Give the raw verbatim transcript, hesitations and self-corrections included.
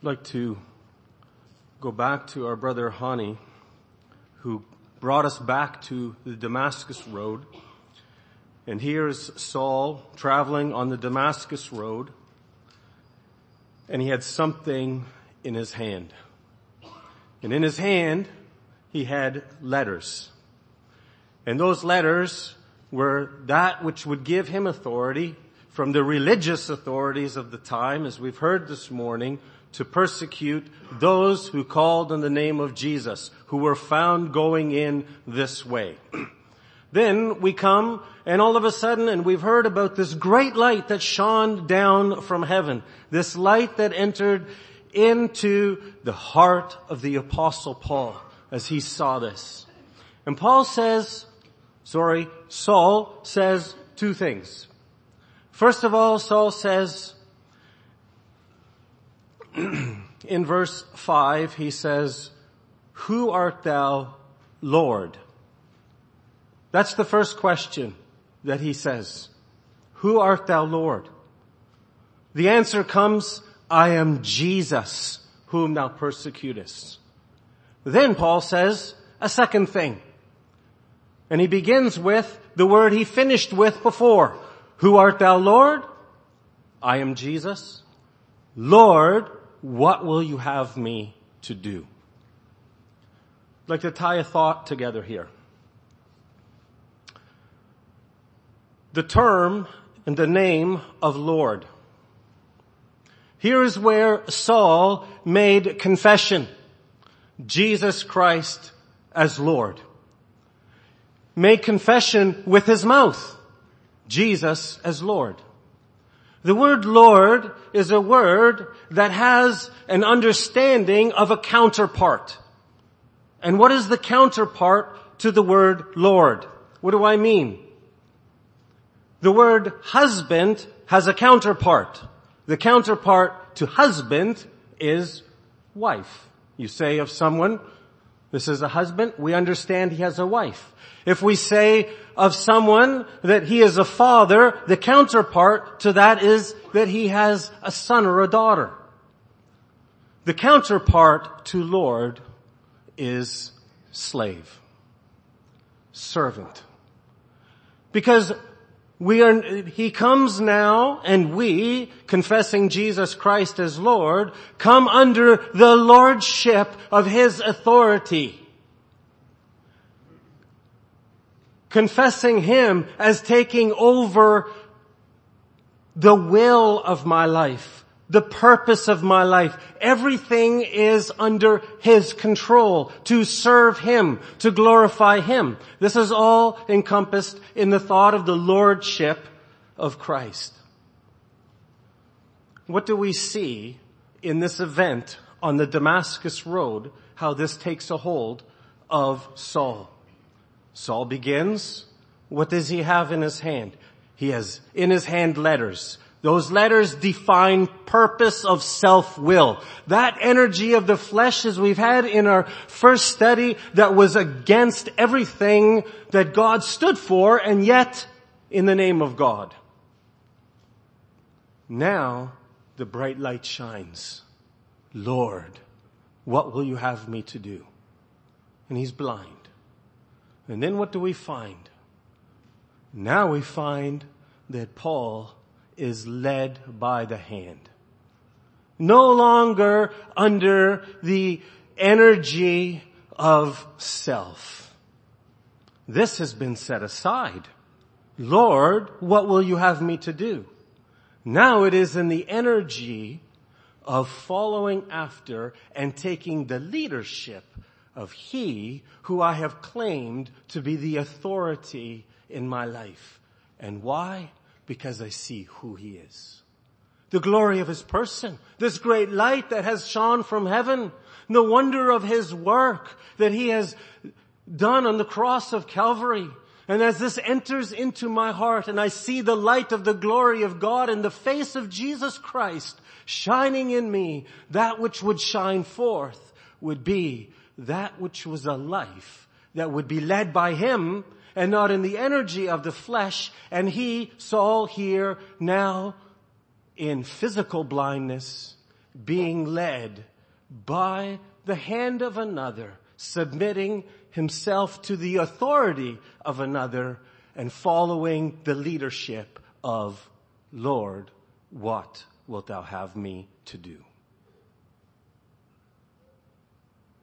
like to go back to our brother Hani, who brought us back to the Damascus Road. And here's Saul traveling on the Damascus Road, and he had something in his hand. And in his hand, he had letters. And those letters were that which would give him authority from the religious authorities of the time, as we've heard this morning, to persecute those who called on the name of Jesus, who were found going in this way. Then we come, and all of a sudden, and we've heard about this great light that shone down from heaven, this light that entered into the heart of the Apostle Paul as he saw this. And Paul says, sorry, Saul says two things. First of all, Saul says, in verse five, he says, "Who art thou, Lord?" That's the first question that he says. Who art thou, Lord? The answer comes, I am Jesus, whom thou persecutest. Then Paul says a second thing. And he begins with the word he finished with before. Who art thou, Lord? I am Jesus. Lord, what will you have me to do? I'd like to tie a thought together here. The term and the name of Lord. Here is where Saul made confession. Jesus Christ as Lord. Made confession with his mouth. Jesus as Lord. The word Lord is a word that has an understanding of a counterpart. And what is the counterpart to the word Lord? What do I mean? The word husband has a counterpart. The counterpart to husband is wife. You say of someone, this is a husband, we understand he has a wife. If we say of someone that he is a father, the counterpart to that is that he has a son or a daughter. The counterpart to Lord is slave, servant. Because we are, he comes now, and we, confessing Jesus Christ as Lord, come under the lordship of his authority. Confessing him as taking over the will of my life, the purpose of my life. Everything is under his control to serve him, to glorify him. This is all encompassed in the thought of the lordship of Christ. What do we see in this event on the Damascus Road, how this takes a hold of Saul? Saul begins, what does he have in his hand? He has in his hand letters. Those letters define purpose of self-will. That energy of the flesh, as we've had in our first study, that was against everything that God stood for, and yet in the name of God. Now the bright light shines. Lord, what will you have me to do? And he's blind. And then what do we find? Now we find that Paul is led by the hand. No longer under the energy of self. This has been set aside. Lord, what will you have me to do? Now it is in the energy of following after and taking the leadership of he who I have claimed to be the authority in my life. And why? Because I see who he is. The glory of his person. This great light that has shone from heaven. The wonder of his work that he has done on the cross of Calvary. And as this enters into my heart and I see the light of the glory of God in the face of Jesus Christ shining in me, that which would shine forth would be that which was a life that would be led by him and not in the energy of the flesh. And he, Saul, here now in physical blindness being led by the hand of another, submitting himself to the authority of another, and following the leadership of, Lord, what wilt thou have me to do?